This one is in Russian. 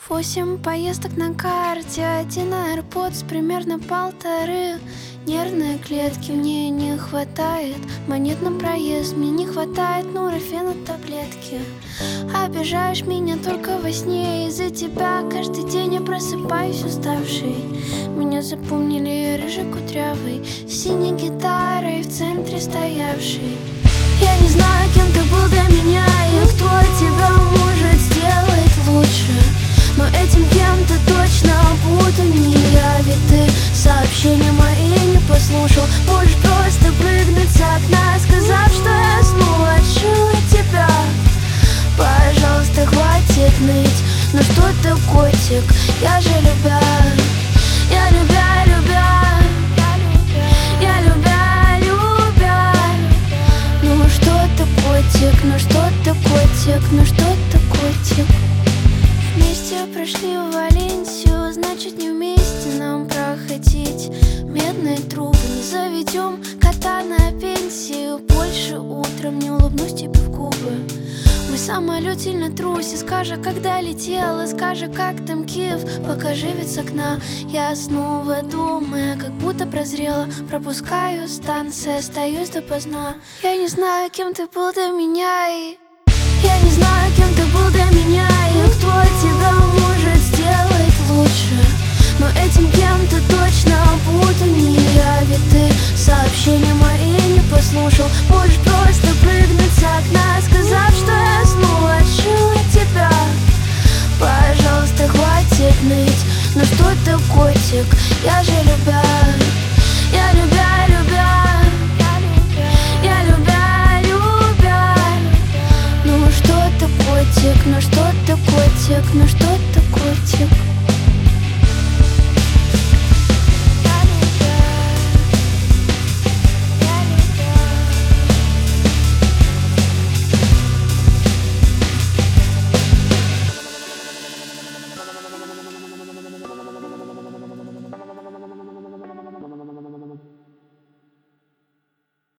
8 поездок на карте, 1 AirPods, примерно 1,5. Нервные клетки мне не хватает, монет на проезд мне не хватает, нурофена таблетки. Обижаешь меня только во сне, из-за тебя каждый день я просыпаюсь уставший. Меня запомнили рыжий кудрявый, с синей гитарой в центре стоявший. Я не знаю, кем ты был до меня и кто тебя может сделать лучше, но этим кем-то точно буду не я. Ведь ты сообщения мои не послушал. Можешь просто прыгнуть с окна, сказав, что я снова отшила тебя. Пожалуйста, хватит ныть, ну что ты, котик, я же любя. Я любя, любя, я любя, любя. Ну что ты, котик, ну что ты, котик, ну что ты, котик. Вместе прошли в Валенсию, значит не вместе нам проходить. Медные трубы не заведем, кота на пенсию. Больше утром не улыбнусь тебе в губы. Мой самолет сильно трусит, скажи, когда летела, скажи, как там Киев, покажи вид с окна. Я снова думаю, как будто прозрела, пропускаю станции, остаюсь допоздна. Я не знаю, кем ты был до меня, и я не знаю, кем ты был до меня, и кто тебя может сделать лучше, но этим кем-то точно буду не я. Ведь ты сообщения мои не послушал. Можешь просто прыгнуть с окна, сказав, что я снова отшила тебя. Пожалуйста, хватит ныть, ну что ты, котик, я же любя. Я любя, любя, я любя, любя. Ну что ты, котик, ну что ты, котик, ну что ты, котик.